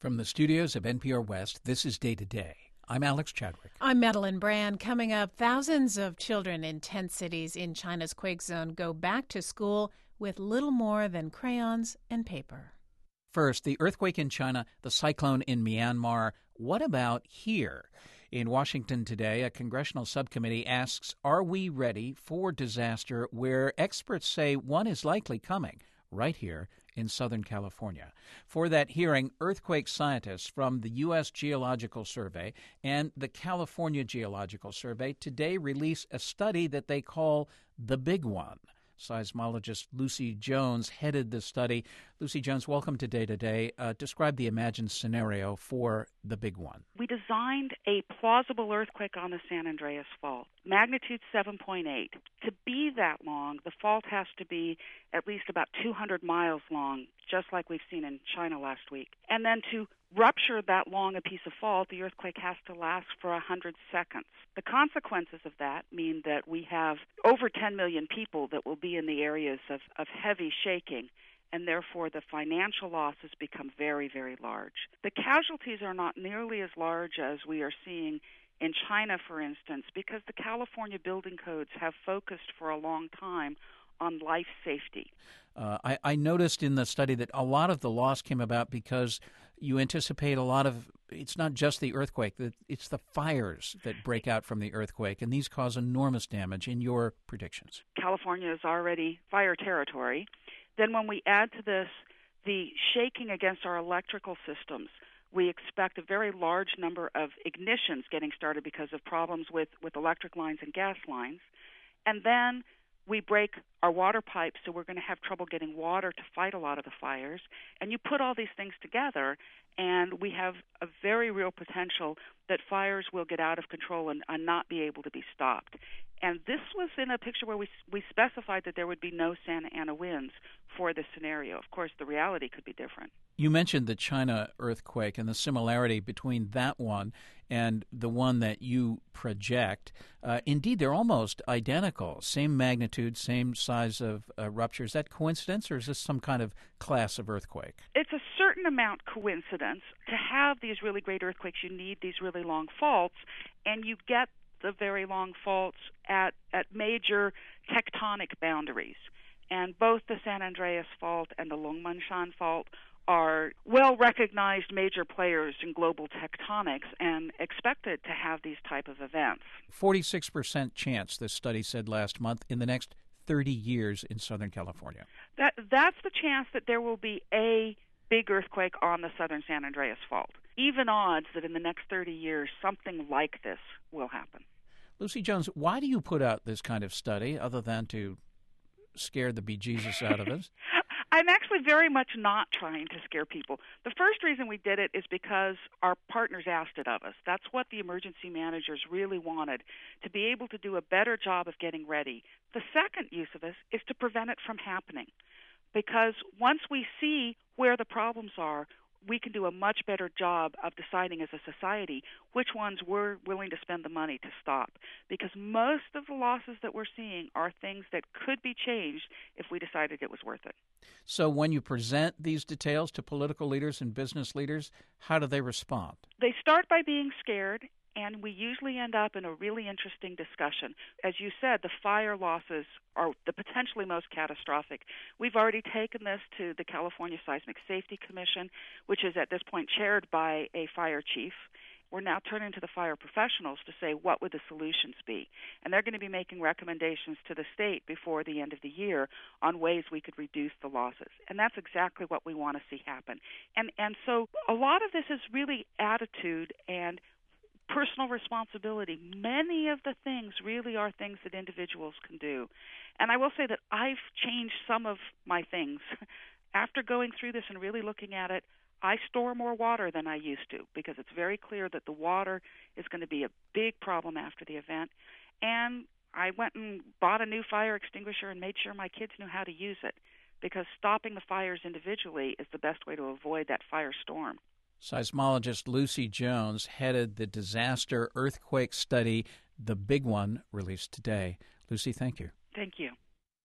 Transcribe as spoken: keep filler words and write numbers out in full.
From the studios of N P R West, this is Day to Day. I'm Alex Chadwick. I'm Madeline Brand. Coming up, thousands of children in ten cities in China's quake zone go back to school with little more than crayons and paper. First, the earthquake in China, the cyclone in Myanmar. What about here? In Washington today, a congressional subcommittee asks, are we ready for disaster where experts say one is likely coming? Right here in Southern California. For that hearing, earthquake scientists from the U S Geological Survey and the California Geological Survey today release a study that they call the Big One. Seismologist Lucy Jones headed the study. Lucy Jones, welcome to Day to Day. Uh, describe the imagined scenario for the Big One. We designed a plausible earthquake on the San Andreas Fault, magnitude seven point eight. To be that long, the fault has to be at least about two hundred miles long, just like we've seen in China last week. And then to rupture that long a piece of fault, the earthquake has to last for one hundred seconds. The consequences of that mean that we have over ten million people that will be in the areas of, of heavy shaking, and therefore the financial losses become very, very large. The casualties are not nearly as large as we are seeing in China, for instance, because the California building codes have focused for a long time on life safety. Uh, I, I noticed in the study that a lot of the loss came about because you anticipate a lot of, it's not just the earthquake, it's the fires that break out from the earthquake, and these cause enormous damage in your predictions. California is already fire territory. Then when we add to this the shaking against our electrical systems, we expect a very large number of ignitions getting started because of problems with, with electric lines and gas lines. And then we break our water pipes, so we're going to have trouble getting water to fight a lot of the fires. And you put all these things together, and we have a very real potential that fires will get out of control and, and not be able to be stopped. And this was in a picture where we we specified that there would be no Santa Ana winds for this scenario. Of course, the reality could be different. You mentioned the China earthquake and the similarity between that one and the one that you project. Uh, indeed, they're almost identical, same magnitude, same size of uh, rupture. Is that coincidence, or is this some kind of class of earthquake? It's a certain amount coincidence. To have these really great earthquakes, you need these really long faults, and you get the very long faults at, at major tectonic boundaries. And both the San Andreas Fault and the Longmenshan Fault are well-recognized major players in global tectonics and expected to have these type of events. forty-six percent chance, this study said last month, in the next thirty years in Southern California. That That's the chance that there will be a big earthquake on the southern San Andreas Fault. Even odds that in the next thirty years something like this will happen. Lucy Jones, why do you put out this kind of study other than to scare the bejesus out of us? I'm actually very much not trying to scare people. The first reason we did it is because our partners asked it of us. That's what the emergency managers really wanted, to be able to do a better job of getting ready. The second use of this is to prevent it from happening, because once we see where the problems are, we can do a much better job of deciding as a society which ones we're willing to spend the money to stop. Because most of the losses that we're seeing are things that could be changed if we decided it was worth it. So when you present these details to political leaders and business leaders, how do they respond? They start by being scared, and we usually end up in a really interesting discussion. As you said, the fire losses are the potentially most catastrophic. We've already taken this to the California Seismic Safety Commission, which is at this point chaired by a fire chief. We're now turning to the fire professionals to say, what would the solutions be? And they're going to be making recommendations to the state before the end of the year on ways we could reduce the losses. And that's exactly what we want to see happen. And and so a lot of this is really attitude and personal responsibility. Many of the things really are things that individuals can do. And I will say that I've changed some of my things. After going through this and really looking at it, I store more water than I used to, because it's very clear that the water is going to be a big problem after the event. And I went and bought a new fire extinguisher and made sure my kids knew how to use it, because stopping the fires individually is the best way to avoid that firestorm. Seismologist Lucy Jones headed the disaster earthquake study, the Big One, released today. Lucy, thank you. Thank you.